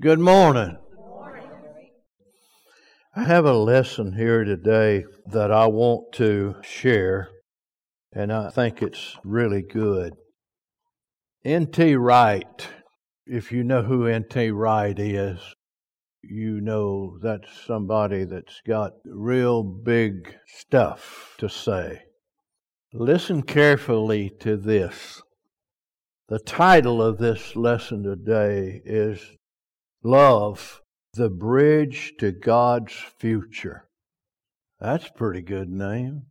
Good morning. I have a lesson here today that I want to share, and I think it's really good. N.T. Wright, if you know who N.T. Wright is, you know that's somebody that's got real big stuff to say. Listen carefully to this. The title of this lesson today is Love, the Bridge to God's Future. That's a pretty good name.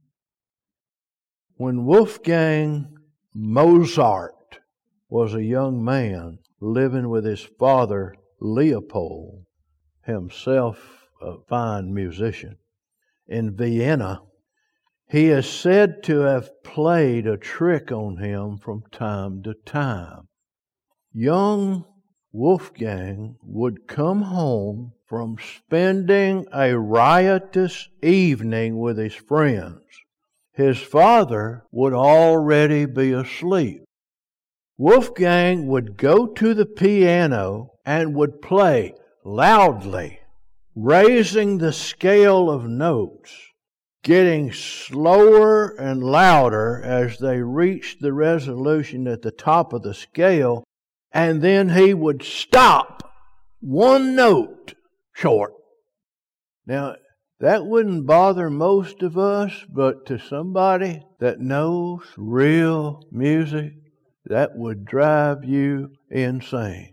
When Wolfgang Mozart was a young man living with his father, Leopold, himself a fine musician, in Vienna, he is said to have played a trick on him from time to time. Young Wolfgang would come home from spending a riotous evening with his friends. His father would already be asleep. Wolfgang would go to the piano and would play loudly, raising the scale of notes, getting slower and louder as they reached the resolution at the top of the scale, and then he would stop one note short. Now, that wouldn't bother most of us, but to somebody that knows real music, that would drive you insane.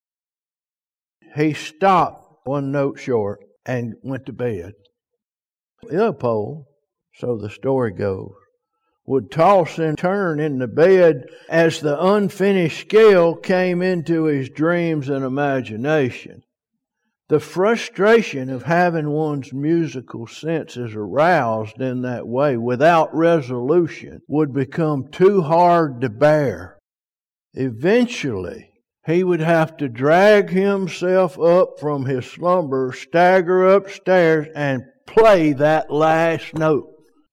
He stopped one note short and went to bed. Leopold, so the story goes, would toss and turn in the bed as the unfinished scale came into his dreams and imagination. The frustration of having one's musical senses aroused in that way without resolution would become too hard to bear. Eventually, he would have to drag himself up from his slumber, stagger upstairs, and play that last note.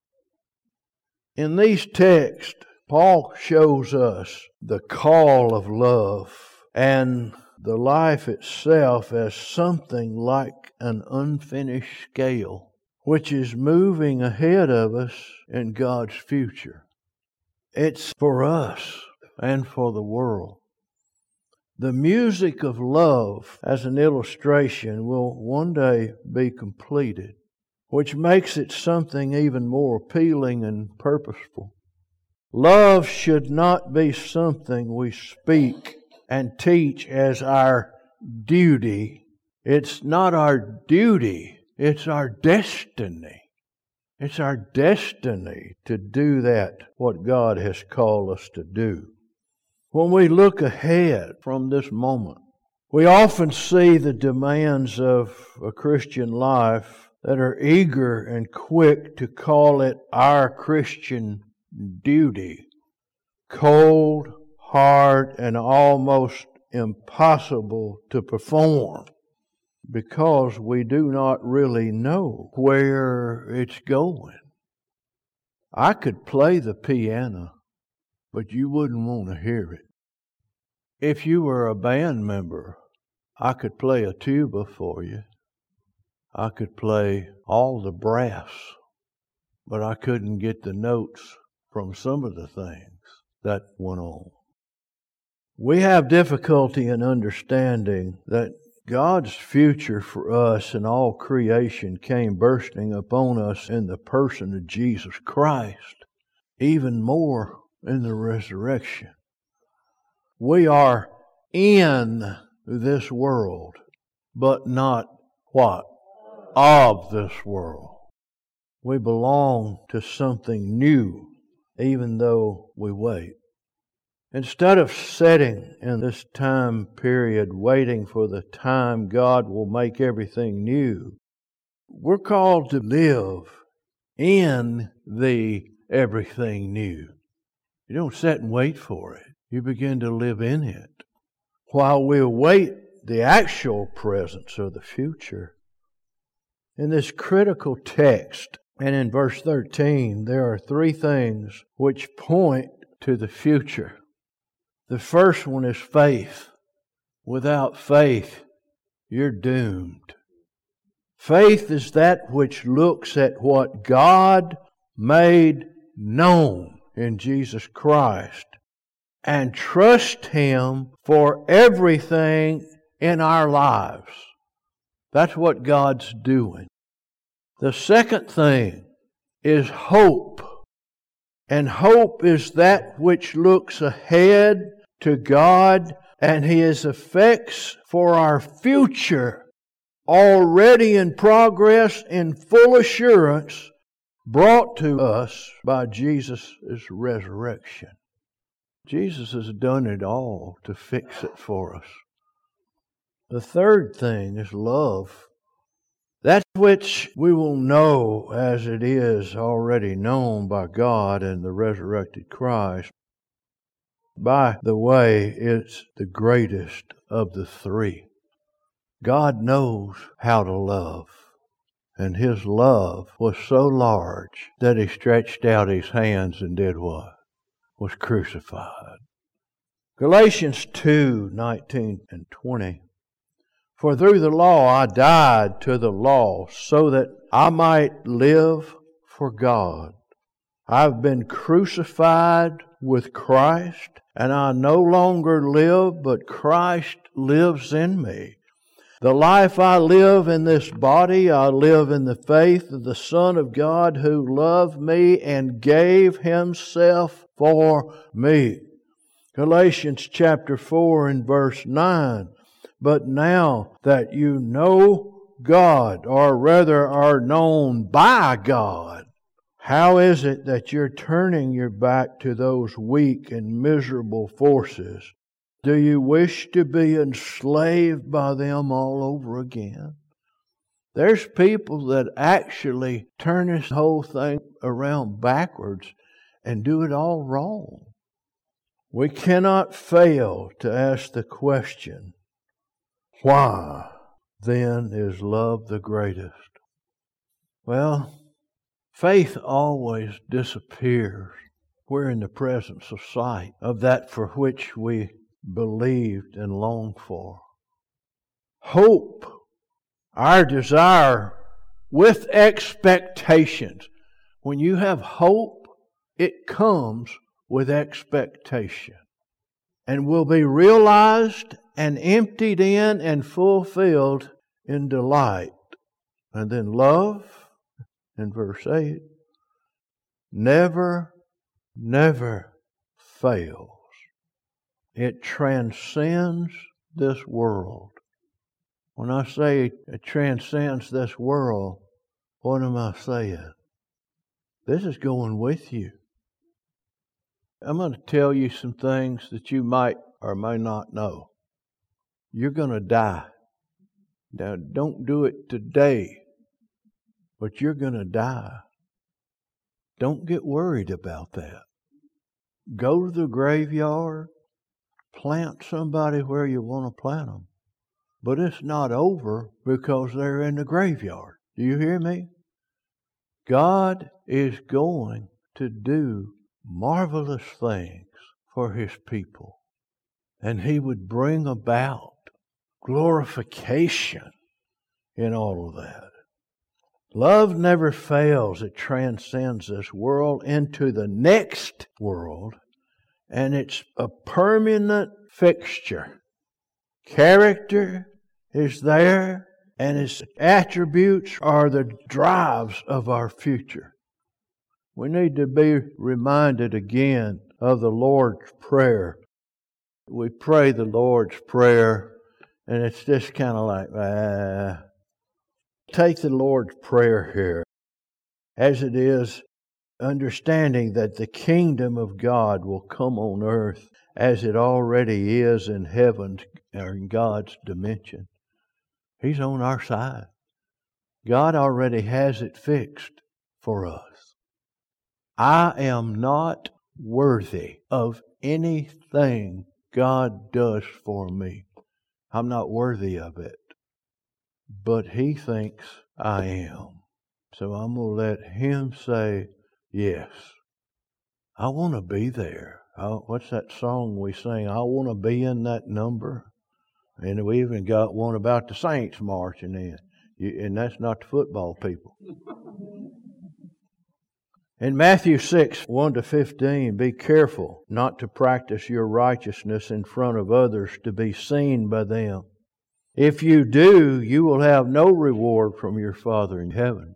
In these texts, Paul shows us the call of love and the life itself as something like an unfinished scale, which is moving ahead of us in God's future. It's for us and for the world. The music of love, as an illustration, will one day be completed, which makes it something even more appealing and purposeful. Love should not be something we speak and teach as our duty. It's not our duty, it's our destiny. It's our destiny to do that, what God has called us to do. When we look ahead from this moment, we often see the demands of a Christian life that are eager and quick to call it our Christian duty. Cold, hard, and almost impossible to perform because we do not really know where it's going. I could play the piano, but you wouldn't want to hear it. If you were a band member, I could play a tuba for you. I could play all the brass, but I couldn't get the notes from some of the things that went on. We have difficulty in understanding that God's future for us and all creation came bursting upon us in the person of Jesus Christ, even more in the resurrection. We are in this world, but not what? Of this world. We belong to something new, even though we wait. Instead of sitting in this time period waiting for the time God will make everything new, we're called to live in the everything new. You don't sit and wait for it. You begin to live in it. While we await the actual presence of the future, in this critical text, and in verse 13, there are three things which point to the future. The first one is faith. Without faith, you're doomed. Faith is that which looks at what God made known in Jesus Christ and trust Him for everything in our lives. That's what God's doing. The second thing is hope. And hope is that which looks ahead to God and His effects for our future, already in progress, in full assurance, brought to us by Jesus' resurrection. Jesus has done it all to fix it for us. The third thing is love. That which we will know as it is already known by God and the resurrected Christ. By the way, it's the greatest of the three. God knows how to love. And His love was so large that He stretched out His hands and did what? Was crucified. Galatians 2:19 and 20. For through the law I died to the law, so that I might live for God. I've been crucified with Christ, and I no longer live, but Christ lives in me. The life I live in this body, I live in the faith of the Son of God who loved me and gave Himself for me. Galatians chapter 4 and verse 9. But now that you know God, or rather are known by God, how is it that you're turning your back to those weak and miserable forces? Do you wish to be enslaved by them all over again? There's people that actually turn this whole thing around backwards and do it all wrong. We cannot fail to ask the question, why then is love the greatest? Well, faith always disappears. We're in the presence of sight of that for which we believed and longed for. Hope, our desire with expectations. When you have hope, it comes with expectation and will be realized and emptied in and fulfilled in delight. And then love, in verse 8, never fails. It transcends this world. When I say it transcends this world, what am I saying? This is going with you. I'm going to tell you some things that you might or may not know. You're going to die. Now, don't do it today, but you're going to die. Don't get worried about that. Go to the graveyard, plant somebody where you want to plant them. But it's not over because they're in the graveyard. Do you hear me? God is going to do marvelous things for His people. And He would bring about glorification in all of that. Love never fails. It transcends this world into the next world, and it's a permanent fixture. Character is there, and its attributes are the drives of our future. We need to be reminded again of the Lord's Prayer. We pray the Lord's Prayer, and it's just kind of like, Take the Lord's Prayer here as it is, understanding that the kingdom of God will come on earth as it already is in heaven or in God's dimension. He's on our side. God already has it fixed for us. I am not worthy of anything God does for me. I'm not worthy of it. But He thinks I am. So I'm going to let Him say, yes, I want to be there. What's that song we sing? I want to be in that number. And we even got one about the Saints marching in. And that's not the football people. In Matthew 6, 1-15, be careful not to practice your righteousness in front of others to be seen by them. If you do, you will have no reward from your Father in heaven.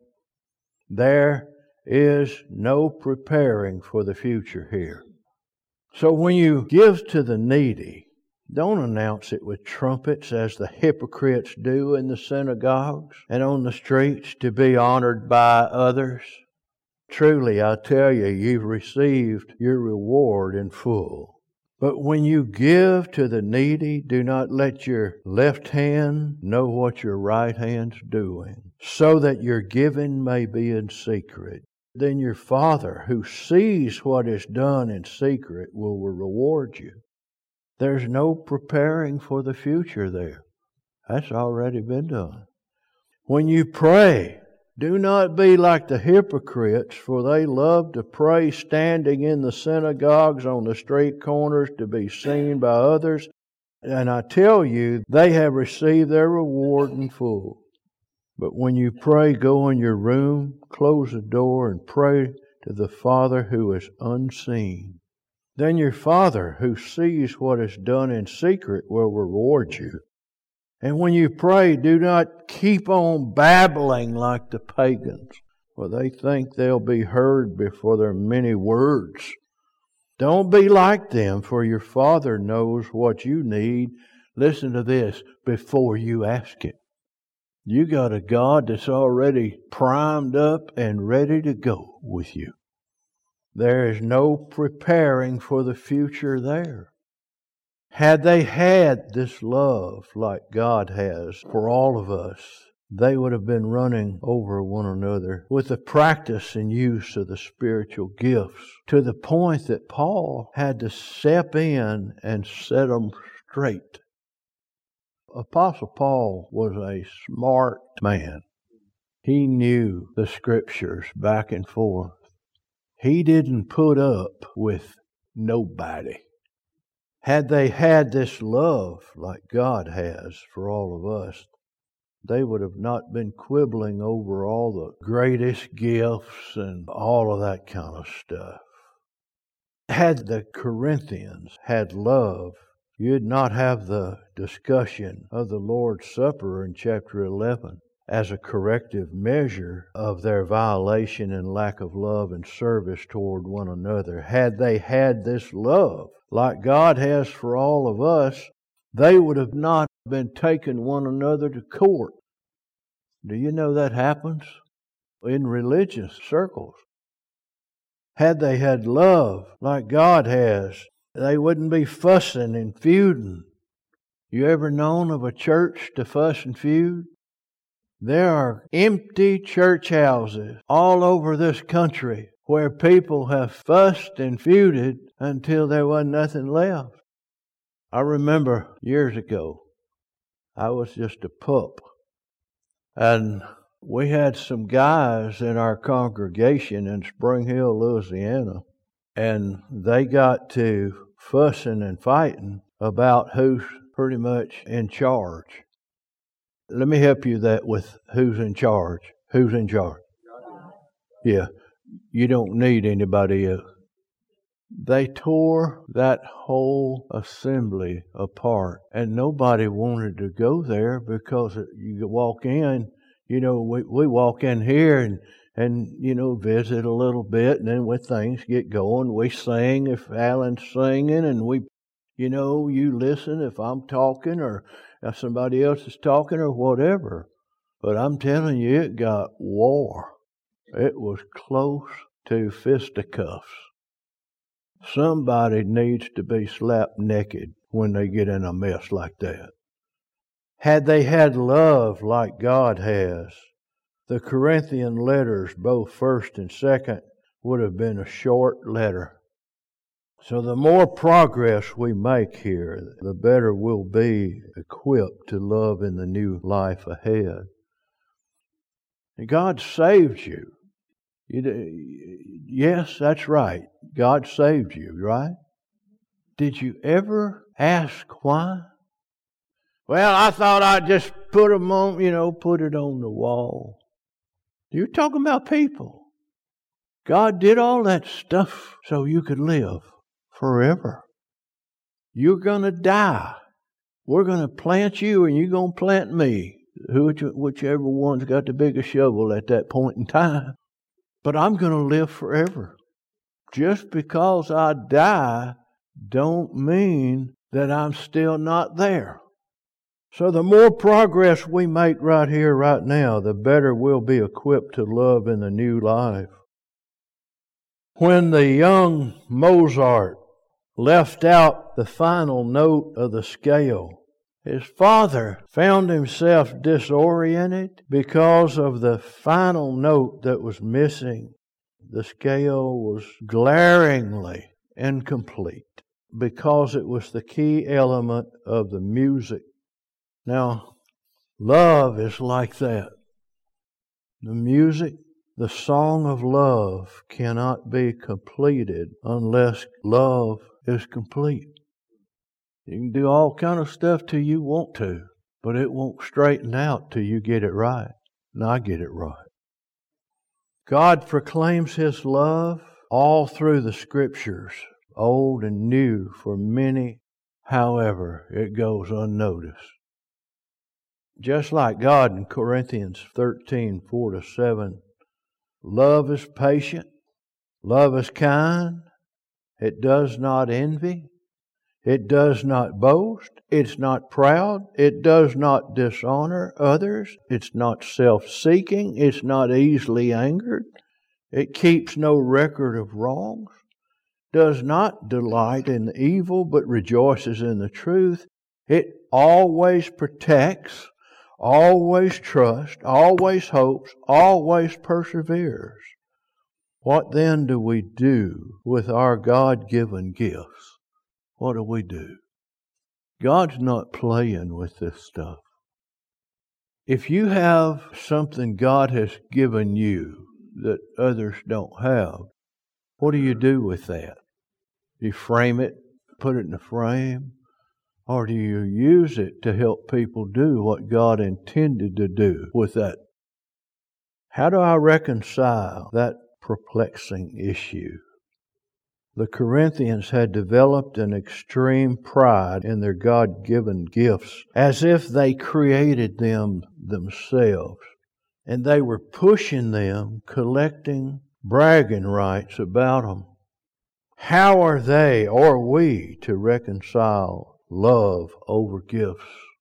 There is no preparing for the future here. So when you give to the needy, don't announce it with trumpets as the hypocrites do in the synagogues and on the streets to be honored by others. Truly, I tell you, you've received your reward in full. But when you give to the needy, do not let your left hand know what your right hand's doing, so that your giving may be in secret. Then your Father, who sees what is done in secret, will reward you. There's no preparing for the future there. That's already been done. When you pray, do not be like the hypocrites, for they love to pray standing in the synagogues on the street corners to be seen by others. And I tell you, they have received their reward in full. But when you pray, go in your room, close the door, and pray to the Father who is unseen. Then your Father who sees what is done in secret will reward you. And when you pray, do not keep on babbling like the pagans, for they think they'll be heard before their many words. Don't be like them, for your Father knows what you need. Listen to this, before you ask it. You got a God that's already primed up and ready to go with you. There is no preparing for the future there. Had they had this love like God has for all of us, they would have been running over one another with the practice and use of the spiritual gifts, to the point that Paul had to step in and set them straight. Apostle Paul was a smart man. He knew the Scriptures back and forth. He didn't put up with nobody. Had they had this love like God has for all of us, they would have not been quibbling over all the greatest gifts and all of that kind of stuff. Had the Corinthians had love, you'd not have the discussion of the Lord's Supper in chapter 11 as a corrective measure of their violation and lack of love and service toward one another. Had they had this love like God has for all of us, they would have not been taking one another to court. Do you know that happens in religious circles? Had they had love like God has, they wouldn't be fussing and feuding. You ever known of a church to fuss and feud? There are empty church houses all over this country where people have fussed and feuded until there wasn't nothing left. I remember years ago, I was just a pup, and we had some guys in our congregation in Spring Hill, Louisiana, and they got to fussing and fighting about who's pretty much in charge. Let me help you with who's in charge. Who's in charge? Yeah, you don't need anybody else. They tore that whole assembly apart, and nobody wanted to go there because you walk in, we walk in here and visit a little bit, and then when things get going, we sing if Alan's singing, and you listen if I'm talking or if somebody else is talking or whatever. But I'm telling you, it got war. It was close to fisticuffs. Somebody needs to be slapped naked when they get in a mess like that. Had they had love like God has, the Corinthian letters, both 1st and 2nd, would have been a short letter. So the more progress we make here, the better we'll be equipped to love in the new life ahead. And God saved you. Yes, that's right. God saved you, right? Did you ever ask why? Well, I thought I'd just put them on, put it on the wall. You're talking about people. God did all that stuff so you could live forever. You're going to die. We're going to plant you and you're going to plant me. Whichever one's got the biggest shovel at that point in time. But I'm going to live forever. Just because I die don't mean that I'm still not there. So the more progress we make right here, right now, the better we'll be equipped to love in the new life. When the young Mozart left out the final note of the scale, his father found himself disoriented because of the final note that was missing. The scale was glaringly incomplete because it was the key element of the music. Now, love is like that. The music, the song of love cannot be completed unless love is complete. You can do all kind of stuff till you want to, but it won't straighten out till you get it right. And I get it right. God proclaims His love all through the Scriptures, old and new, for many. However, it goes unnoticed. Just like God in Corinthians 13:4-7, love is patient, love is kind, it does not envy, it does not boast, it's not proud, it does not dishonor others, it's not self-seeking, it's not easily angered, it keeps no record of wrongs, does not delight in evil but rejoices in the truth, it always protects, always trusts, always hopes, always perseveres. What then do we do with our God-given gifts? What do we do? God's not playing with this stuff. If you have something God has given you that others don't have, what do you do with that? Do you frame it, put it in a frame? Or do you use it to help people do what God intended to do with that? How do I reconcile that perplexing issue? The Corinthians had developed an extreme pride in their God-given gifts, as if they created them themselves. And they were pushing them, collecting bragging rights about them. How are they or we to reconcile love over gifts?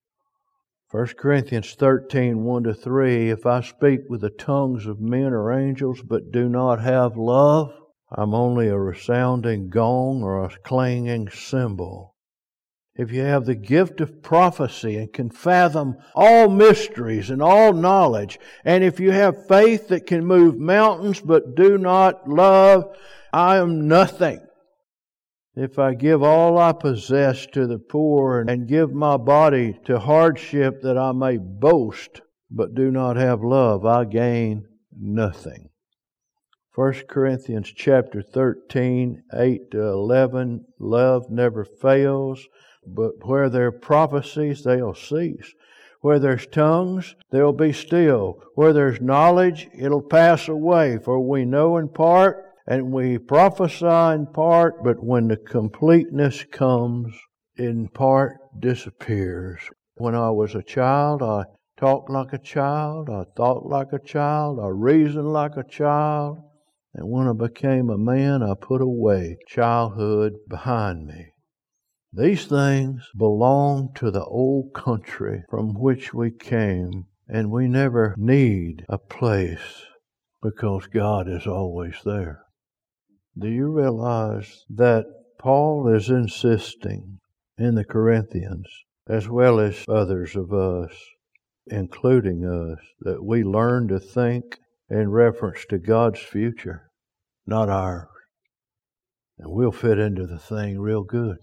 1 Corinthians 13:1-3, if I speak with the tongues of men or angels but do not have love, I'm only a resounding gong or a clanging cymbal. If you have the gift of prophecy and can fathom all mysteries and all knowledge, and if you have faith that can move mountains but do not love, I am nothing. If I give all I possess to the poor and give my body to hardship that I may boast, but do not have love, I gain nothing. 1 Corinthians chapter 13, 8-11, love never fails, but where there are prophecies, they'll cease. Where there's tongues, they'll be still. Where there's knowledge, it'll pass away. For we know in part, and we prophesy in part, but when the completeness comes, in part disappears. When I was a child, I talked like a child, I thought like a child, I reasoned like a child. And when I became a man, I put away childhood behind me. These things belong to the old country from which we came, and we never need a place because God is always there. Do you realize that Paul is insisting in the Corinthians, as well as others of us, including us, that we learn to think in reference to God's future, not ours. And we'll fit into the thing real good.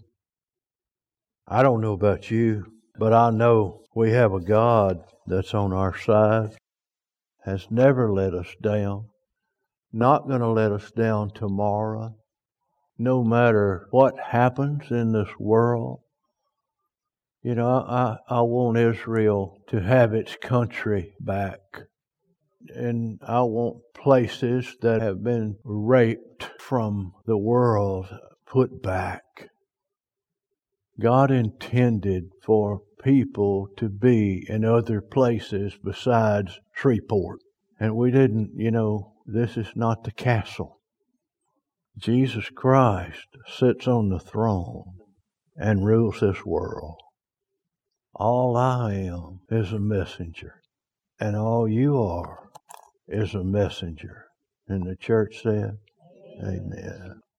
I don't know about you, but I know we have a God that's on our side, has never let us down, not going to let us down tomorrow, no matter what happens in this world. You know, I want Israel to have its country back. And I want places that have been raped from the world put back. God intended for people to be in other places besides Shreveport. And we didn't, this is not the castle. Jesus Christ sits on the throne and rules this world. All I am is a messenger, and all you are is a messenger. And the church said, Amen.